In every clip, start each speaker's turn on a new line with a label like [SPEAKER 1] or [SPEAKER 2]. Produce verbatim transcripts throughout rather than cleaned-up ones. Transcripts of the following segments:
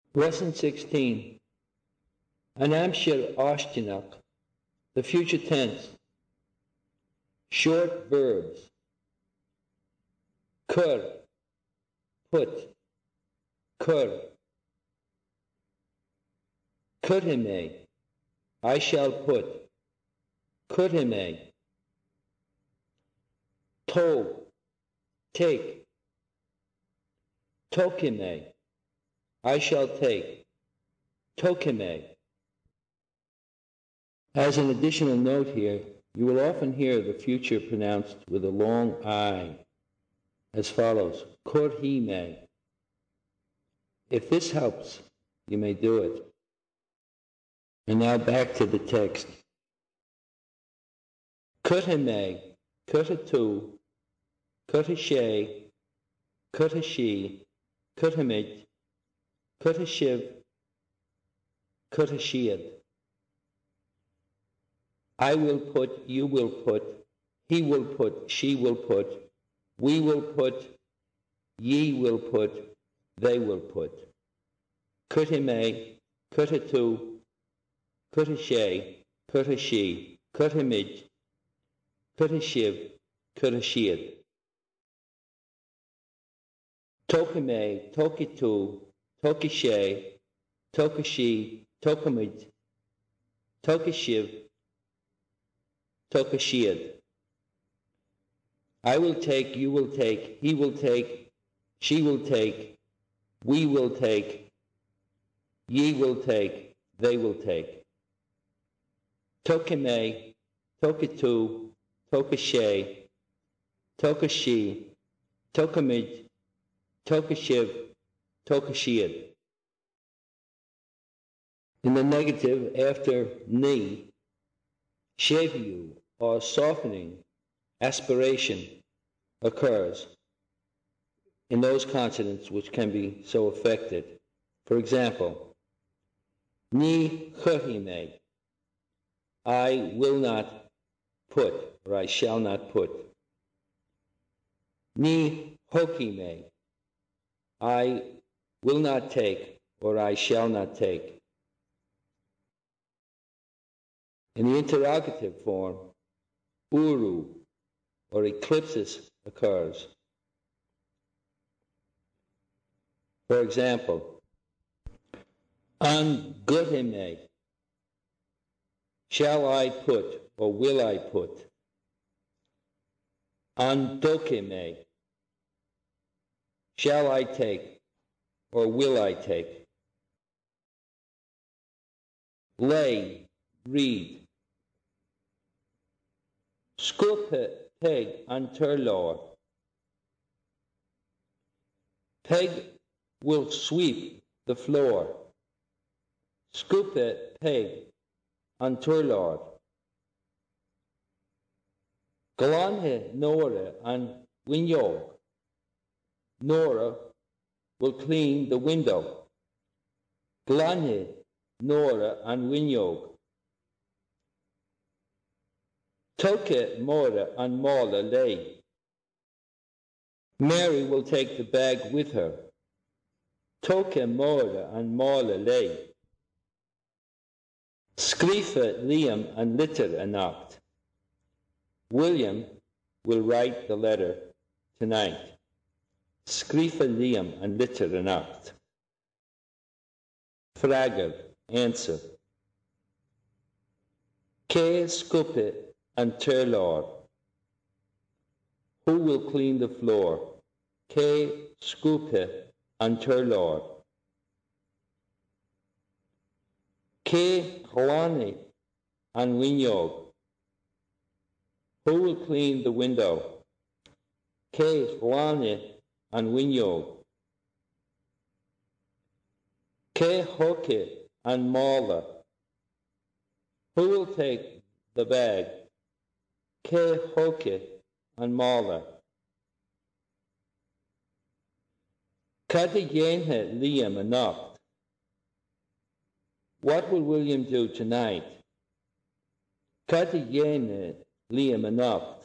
[SPEAKER 1] Lesson sixteen. Anamshir ashtinak. The future tense. Short verbs. Kur, put, kur. Kudhime, I shall put. Kudhime. To, take. Tokime, I shall take. Tokime. As an additional note here, you will often hear the future pronounced with a long I, as follows, Kurhime. If this helps, you may do it. And now back to the text. Kurhime, kurhatu, kurhashe, kurhashi, kurhamit, kurhashiv, kurhashiyad. I will put, you will put, he will put, she will put, we will put, ye will put, they will put. Kutime, kutatu, kutashe, kutashi, kutamid, kutashiv, kutashiyad. Tokime, tokitu, tokishe, tokashi, tokamid, tokashiv, Tokashiyad. I will take, you will take, he will take, she will take, we will take, ye will take, they will take. Tokime, tokitu, tokashe, tokashi, tokamid, tokashiv, tokashiyad. In the negative, after ni, shevu, or softening, aspiration, occurs in those consonants which can be so affected. For example, ni chahime, I will not put, or I shall not put. Ni hokime, I will not take, or I shall not take. In the interrogative form, uru, or eclipsis, occurs. For example, an gutime, shall I put, or will I put? An dokime, shall I take, or will I take? Lay, read. Sculpe peg an turlor. Peg will sweep the floor. Sculpe peg an turlor. Galanhe Nora an window. Nora will clean the window. Galanhe Nora an window. Toke mora an mala lay. Mary will take the bag with her. Toke mora an mala lay. Skrifa Liam an litter anacht. William will write the letter tonight. Skrifa Liam an litter anacht. Frager, answer. Ke skupe an turlor. Who will clean the floor? Ke skupe an turlor. Ke hlane an winyog. Who will clean the window? Ke hlane an winyog. Ke hoke an mala. Who will take the bag? Ke hoke an mala. Kati yenhe Liam anacht. What will William do tonight? Kati yenhe Liam anacht.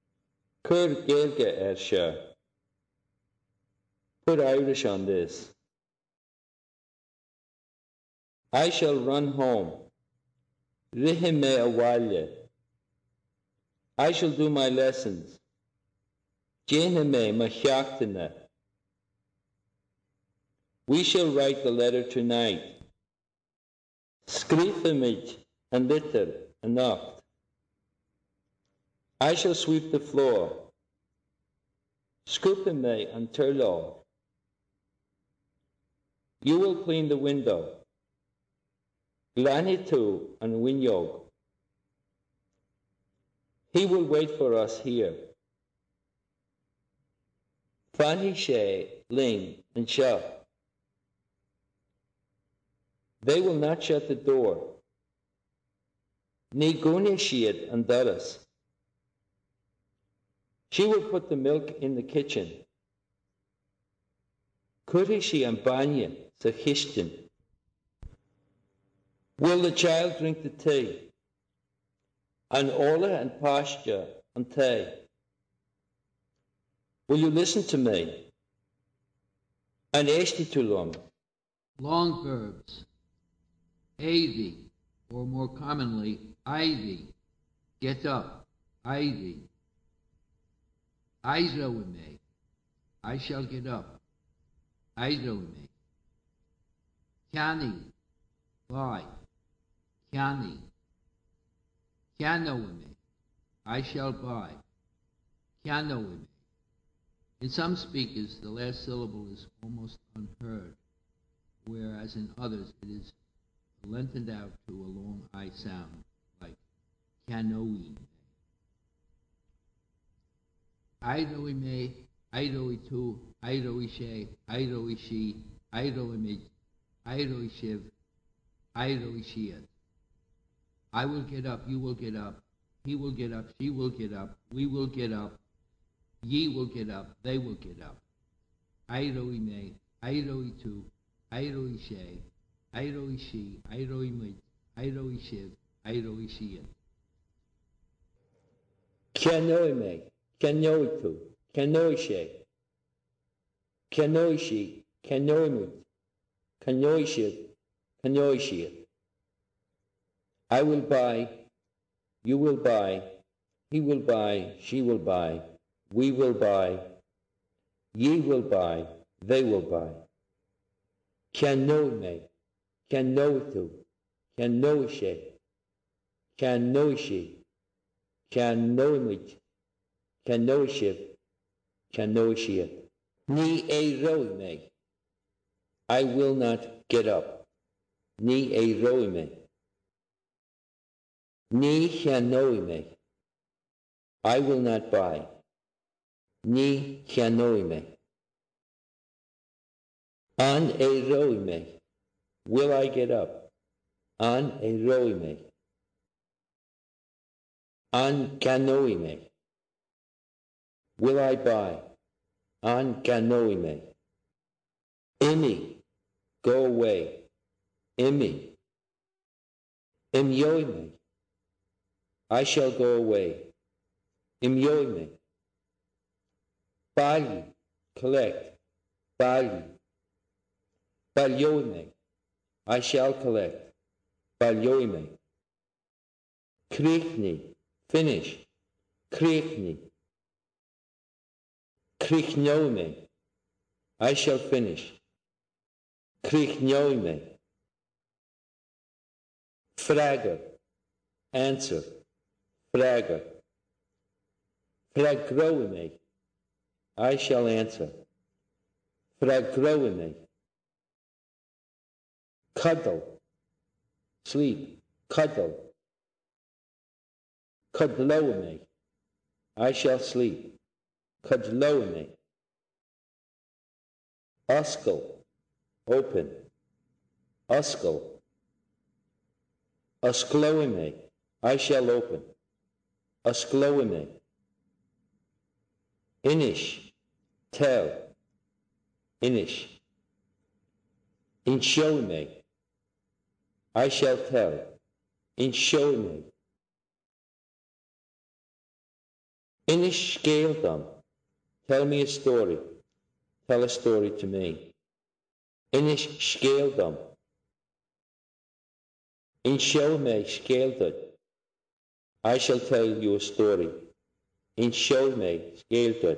[SPEAKER 1] Kur gelge ersha. Put Irish on this. I shall run home. Rihime awale. I shall do my lessons. Jenime mashaktana. We shall write the letter tonight. Skrifemit and litter and nacht. I shall sweep the floor. Skupime and turlo. You will clean the window. Glanitu and winyog. He will wait for us here. Fanishe, Ling, and Shah. They will not shut the door. Ni Gunishiad and Dallas. She will put the milk in the kitchen. Kurishi and Banya, Sahishtin. Will the child drink the tea? And Ola and Pasha and tea. Will you listen to me? And Eshtitulum.
[SPEAKER 2] Long verbs. Avi, or more commonly, ivy. Get up, ivy. Aizoime. I shall get up. Aizoime. Kyani. Buy. Kyani. Kyanoime. I shall buy. Kyanoime. In some speakers, the last syllable is almost unheard, whereas in others it is lengthened out to a long I sound, like kyanoime. Aidoime, aidoitu, aidoishe, aidoishi, aidoimid, aidoishiv, aidoishiat. I will get up, you will get up, he will get up, she will get up, we will get up, ye will get up, they will get up. Aidoime, aidoitu, aidoishe, aidoishi, aidoimid, aidoishiv, aidoishiat.
[SPEAKER 1] Kyanoime, kyanoitu, kyanoishe, kyanoishi, kyanoimid, kyanoishiv, kyanoishiat. I will buy, you will buy, he will buy, she will buy, we will buy, ye will buy, they will buy. Kyanoime, kyanoitu, kyanoishe, kyanoishi, kyanoimid, kyanoishiv, kyanoishiat. Ni eiroime. I will not get up. Ni eiroime. Ni kyanoime. I will not buy. Ni kyanoime. An eiroime. Will I get up? An eiroime. An kyanoime. Will I buy? An kyanoime. Imi. Go away. Imi. Imyoime. I shall go away. Imyoime. Bali. Collect. Bali. Balyoime. I shall collect. Balyoime. Krichni. Finish. Krichni. Krichnoime. I shall finish. Krichnoime. Frager. Answer. Frager. Fragroime. I shall answer. Fragroime. Cuddle. Sleep. Cuddle. Cuddloime. I shall sleep. Cuddloime. Uskal. Open. Uskal. Uskloime. I shall open. Uskloime. Inish. Tell. Inish. Inshoime. I shall tell. Inshoime. Inish Scaldam. Tell me a story. Tell a story to me. Inish Scaldam. In show me skeeldud. I shall tell you a story. In show me skeeldud.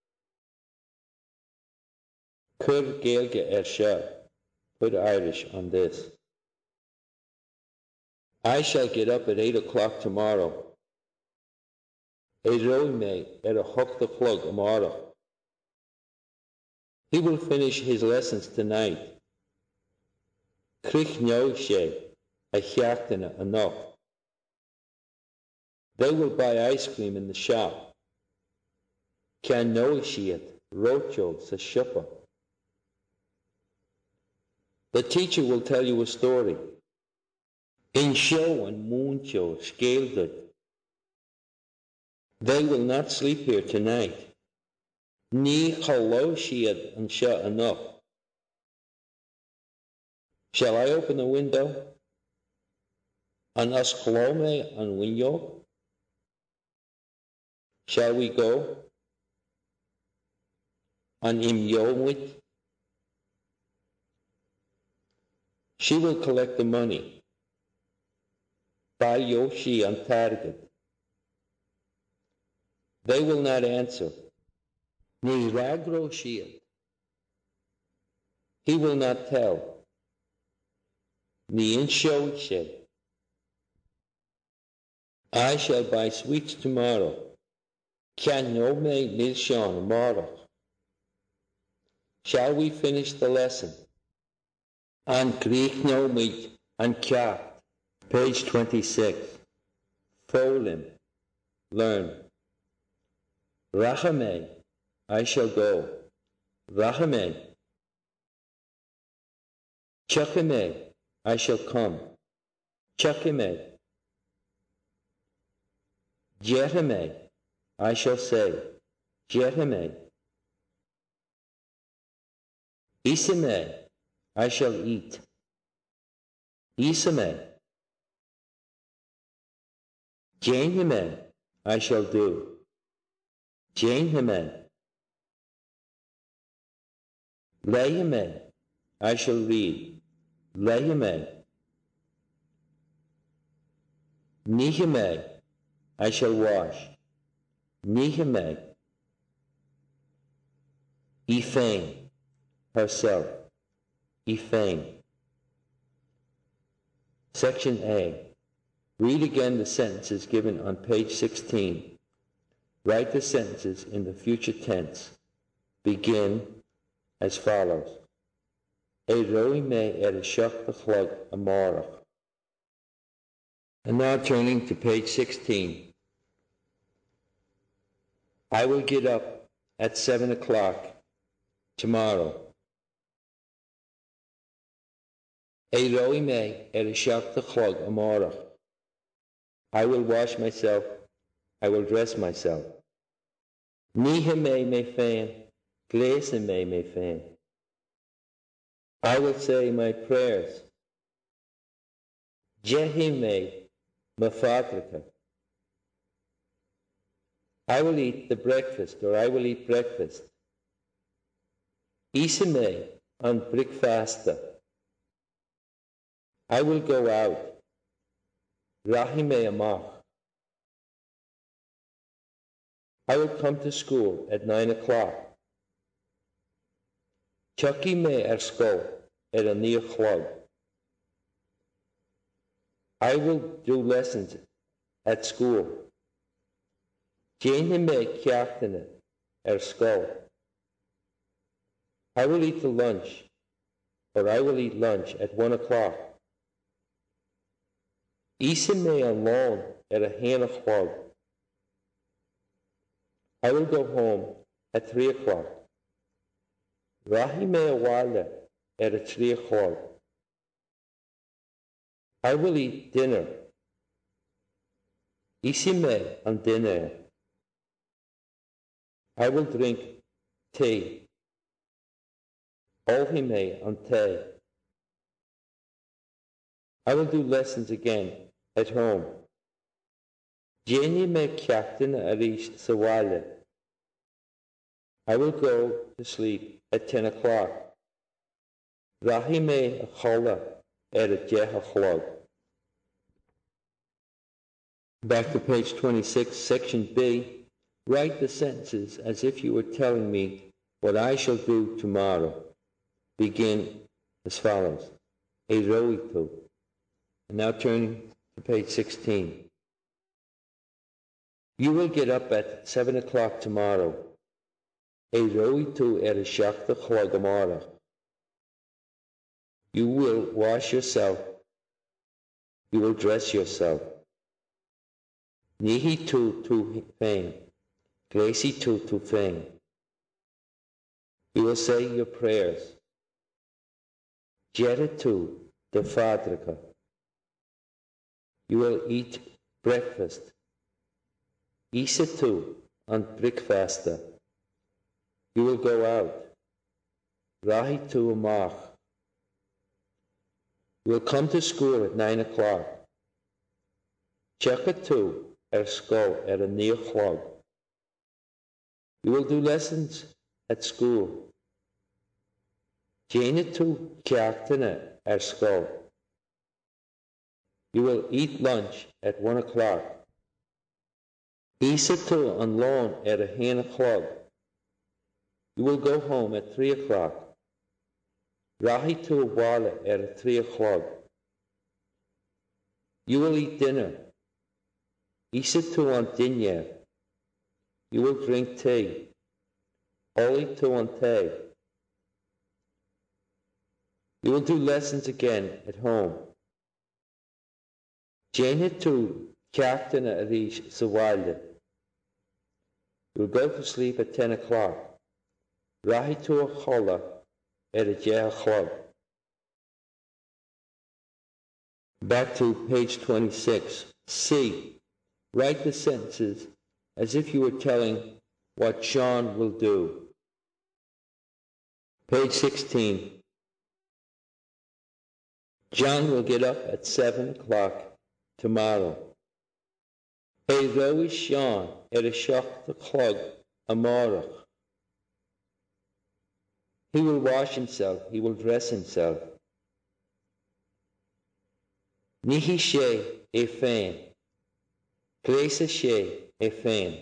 [SPEAKER 1] Cur Gaelge er seo. Put Irish on this. I shall get up at eight o'clock tomorrow. A roi me at a hook the plug tomorrow. He will finish his lessons tonight. Crich no she a chiachtina enough. They will buy ice cream in the shop. Can no she it rocho sa shuppa. The teacher will tell you a story. In show and moon show scalded. They will not sleep here tonight. Ni hello shiad and sha enough. Shall I open the window? An us clome an window? Shall we go? An im yomwit? She will collect the money. By Yoshi on target. They will not answer. Ni ragro shiat. He will not tell. Ni insho shed. I shall buy sweets tomorrow. Can no me nilshon tomorrow. Shall we finish the lesson? On Greek no meat and cat. Page twenty-six. Folim. Learn. Rachame. I shall go. Rachame. Chakame. I shall come. Chakame. Jetame. I shall say. Jetame. Isame. I shall eat. Isame. Janehime. I shall do. Janehime. Lehime. I shall read. Lehime. Nihime. I shall wash. Nihime. Ephane. Herself. Ephane. Section A. Read again the sentences given on page sixteen. Write the sentences in the future tense. Begin as follows. E roi me er shach the chlog amorach. And now turning to page sixteen. I will get up at seven o'clock tomorrow. E roi me er shach the chlog amorach. I will wash myself. I will dress myself. Nihime me fan, glesime me fan. I will say my prayers. Jehime mafatrika. I will eat the breakfast, or I will eat breakfast. Isime on breakfasta. I will go out. Rahime amach. I will come to school at nine o'clock. Chucky me er sko at a near club. I will do lessons at school. Jane me kyachtene er sko. I will eat the lunch, or I will eat lunch at one o'clock. Isen me alone at a hand o'clock. I will go home at three o'clock. Rahi me awala at a three o'clock. I will eat dinner. Isime on dinner. I will drink tea. Olhime on tea. I will do lessons again at home. Jenny me captain arish sawale. I will go to sleep at ten o'clock. Rahi me a chola at a jeh o'clock. Back to page twenty-six, section B. Write the sentences as if you were telling me what I shall do tomorrow. Begin as follows. Eroitu. And now turning to page sixteen. You will get up at seven o'clock tomorrow. Eroitu er shakta chlogomara. You will wash yourself. You will dress yourself. Nihi tu tu fame. Gracie tu tu fame. You will say your prayers. Jetta tu de fadrika. You will eat breakfast. Isa tu on breakfasta. You will go out. Rahi tu amach. You will come to school at nine o'clock. Checka tu er school at a near clog. You will do lessons at school. Jane tu kyaktana er school. You will eat lunch at one o'clock. Isa tu on loan at a hand o'clock. You will go home at three o'clock. Rahi tu wala at three o'clock. You will eat dinner. Isa tu on dinner. You will drink tea. Oli tu on tea. You will do lessons again at home. Jane tu kaftana arish sawalda. You will go to sleep at ten o'clock. Rahi tu a chola at a jah club. Back to page twenty-six. C. Write the sentences as if you were telling what Sean will do. Page sixteen. John will get up at seven o'clock tomorrow. Hey, though is Sean at a shock the clog amorach. He will wash himself, he will dress himself. Nihi she e fan. Place she e fan.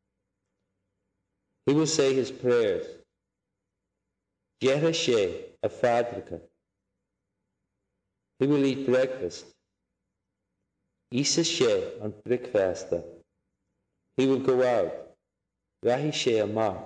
[SPEAKER 1] He will say his prayers. Jetta she a fadrika. He will eat breakfast. Isa she on breakfasta. He will go out. Rahi she amach.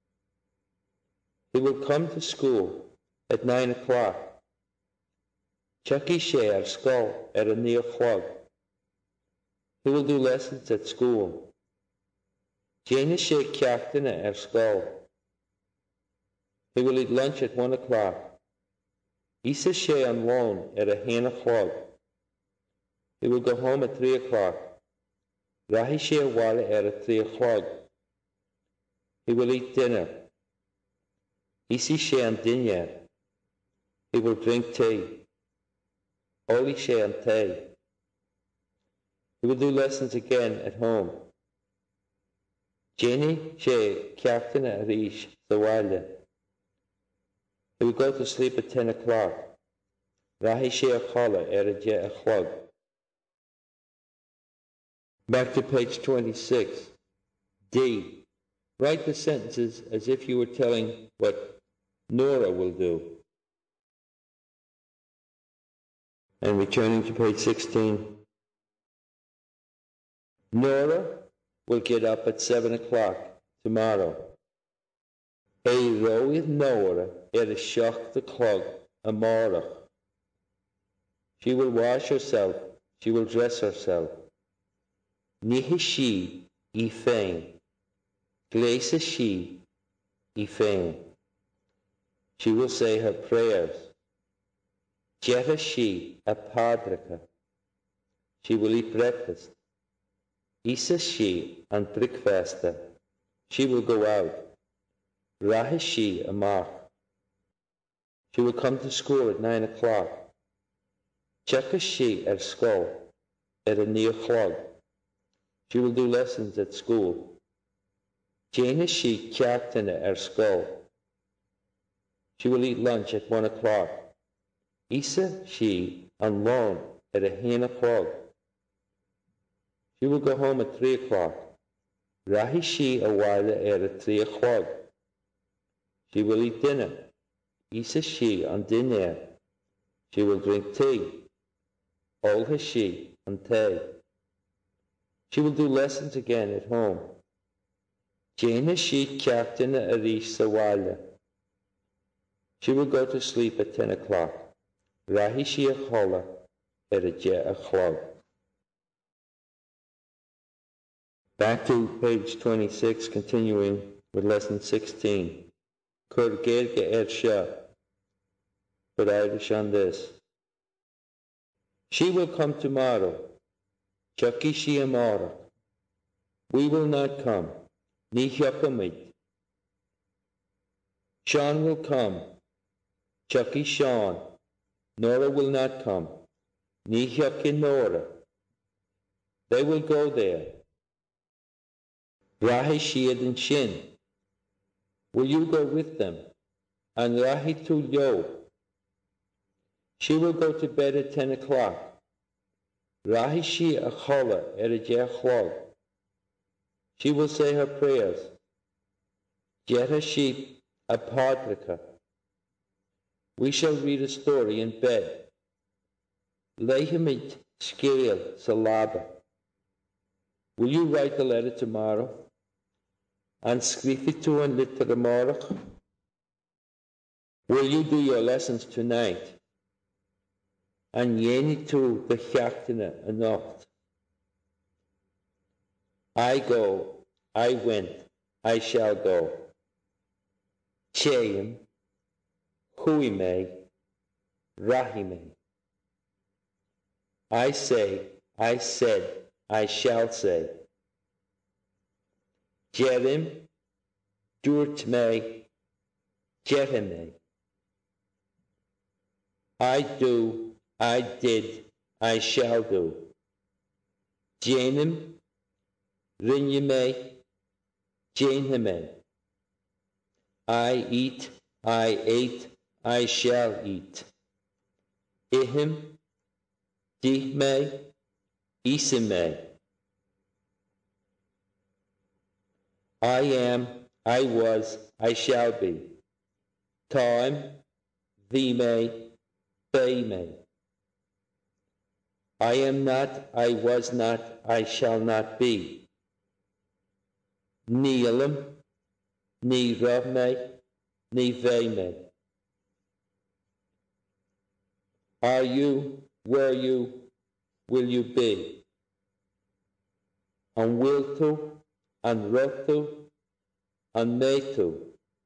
[SPEAKER 1] He will come to school at nine o'clock. Chucky she ar skull at a near clog. He will do lessons at school. Jana she kyaktana ar skull. He will eat lunch at one o'clock. Isa she on loan at a hand o'clock. He will go home at three o'clock. Rahi she wala at a three o'clock. He will eat dinner. Isi she on dinner. He will drink tea. Oli she on tea. He will do lessons again at home. Jenny she kyaktana arish sawala. He will go to sleep at ten o'clock. Rahi she akhala at a jet o'clock. Back to page twenty-six. D. Write the sentences as if you were telling what Nora will do. And returning to page sixteen. Nora will get up at seven o'clock tomorrow. Hey, roedd Nora at a shock the clog a morach. She will wash herself. She will dress herself. Nihi she e fain. Glace she e fain. She will say her prayers. Jetta she a padrika. She will eat breakfast. Isa she on breakfasta. She will go out. Rahi she a mark. She will come to school at nine o'clock. Checka she at school at a near clog. She will do lessons at school. Jana she kyaktana at school. She will eat lunch at one o'clock. Isa she on loan at a hand o'clock. She will go home at three o'clock. Rahi she a while er at three o'clock. She will eat dinner. Isa she on dinner. She will drink tea. All has she on tea. She will do lessons again at home. Jane has she captain a rish sawala. She will go to sleep at ten o'clock. Rahi she a chola at a je a chlog. Back to page twenty-six, continuing with lesson sixteen. Kur gerge ersha. Put Irish on this. She will come tomorrow. Chucky she amara. We will not come. Ni hyakamit. Sean will come. Chucky Sean. Nora will not come. Ni hyakin Nora. They will go there. Rahi Shiad and Shin. Will you go with them? And Rahi tu yo. She will go to bed at ten o'clock. Rahi she a chola at a jechlog. She will say her prayers. Jetta sheep a padrika. We shall read a story in bed. Lehimit scale salaba. Will you write the letter tomorrow? And skrif it to an literamarach? Will you do your lessons tonight? And yeni to the chachtina anocht. I go, I went, I shall go. Cheim, huime, rahime. I say, I said, I shall say. Jerim, durtme, jereme. I do, I did, I shall do. Janim, rinyame, janhame. I eat, I ate, I shall eat. Ihim, dihme, isime. I am, I was, I shall be. Time, vime, beime. I am not, I was not, I shall not be. Neelam, ni rame, ni veime. Are you, were you, will you be? And will to, and wrote to, and may to.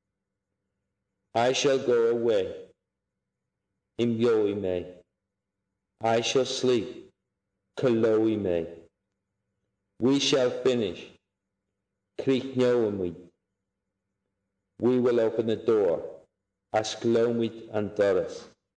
[SPEAKER 1] I shall go away. Imyoime. I shall sleep. Kaloime. We shall finish. Kriknoamid. We will open the door. Asklomid and Doris.